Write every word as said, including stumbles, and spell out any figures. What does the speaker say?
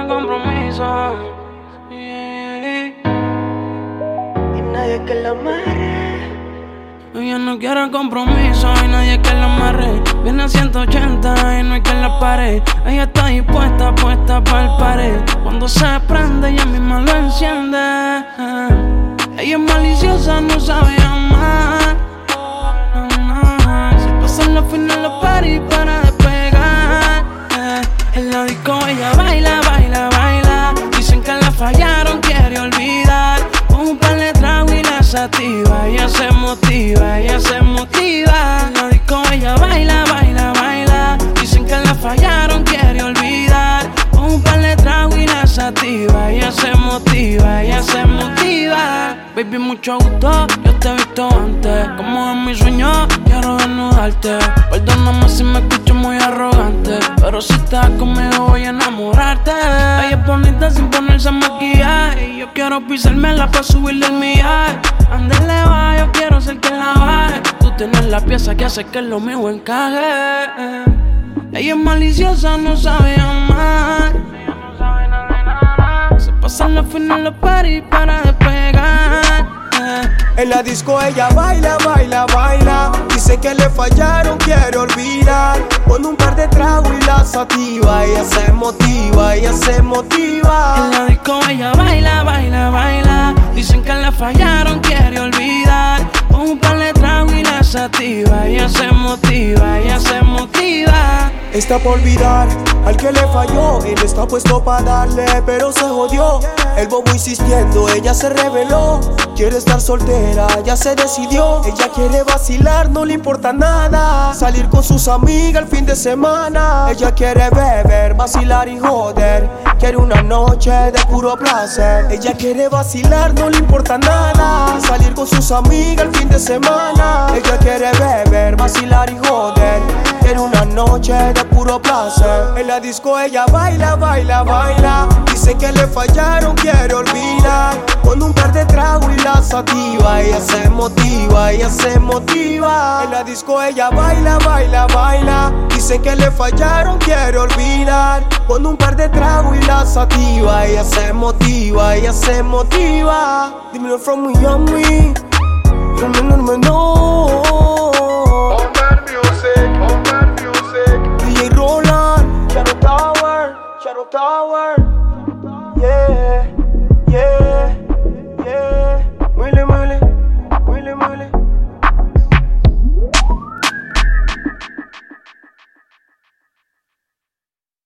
quiere compromiso. Yeah. Y nadie que la amarre. Ella no quiere compromiso y nadie que la amarre. Viene a ciento ochenta y no hay quien la pare. Ella está dispuesta, puesta para el pared. Cuando se prende ella misma lo enciende. Ella es maliciosa, no sabe amar. Se pasa en la final los party para despegar. En la disco ella baila, baila, baila. Dicen que la fallaron, quiere olvidar. Con un par de tragos y la sativa. Ella se motiva, ella se motiva. En la disco ella baila, baila, baila. Dicen que la fallaron, quiere olvidar. Con un par de tragos y la sativa. Ella se motiva, ella se motiva. Baby, mucho gusto, yo te he visto antes. Como en mi sueño, quiero desnudarte. Perdóname si me escucho muy arrogante, pero si estás conmigo voy a enamorarte. Ella es bonita sin ponerse maquillaje, y yo quiero pisármela pa' subirle el millaje. Ándale va, yo quiero ser quien la baje. Tú tienes la pieza que hace que lo mío encaje. Ella es maliciosa, no sabe amar. Se pasan los fines los party para despegar. En la disco ella baila, baila, baila. Dice que le fallaron, quiere olvidar. Con un par de tragos y la sativa. Ella se motiva, ella se motiva. En la disco ella baila, baila, baila. Dicen que le fallaron, quiere olvidar. Con un par de tragos y la sativa. Ella se motiva, ella se motiva. Está por olvidar al que le falló. Él está puesto para darle, pero se jodió. El bobo insistiendo, ella se rebeló. Quiere estar soltera, ya se decidió. Ella quiere vacilar, no le importa nada. Salir con sus amigas el fin de semana. Ella quiere beber, vacilar y joder. Quiere una noche de puro placer. Ella quiere vacilar, no le importa nada. Salir con sus amigas el fin de semana. Ella quiere beber, vacilar y joder. Quiere una noche de puro placer. En la disco ella baila, baila, baila. Dice que le fallaron, quiere olvidar. Con un par de tragos y la sativa. Ella se motiva, ella se motiva. En la disco ella baila, baila, baila. Dice que le fallaron, quiere olvidar. Con un par de tragos y la sativa. Ella se motiva, ella se motiva. Dímelo from Miami. No, no, no, no. Shadow Tower, Shadow Tower.